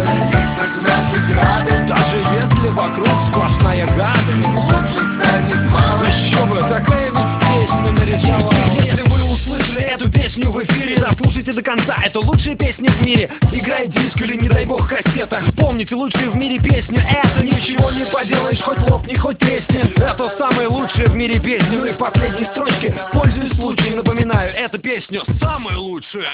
лицах мягкий градус. Даже если вокруг сплошная гадость, Лучше станет мало. еще бы, такая ведь песня нарисовала. Если вы услышали эту песню в эфире, дослушайте до конца, это лучшая песня в мире. Играет диск или, не дай бог, кассета. Помните, лучшая в мире песня, это ничего не поделаешь, хоть лопни, хоть тресни. Это самая лучшая в мире песня. Ну и в последней строчке, пользуясь случаем, напоминаю, эта песня самая лучшая.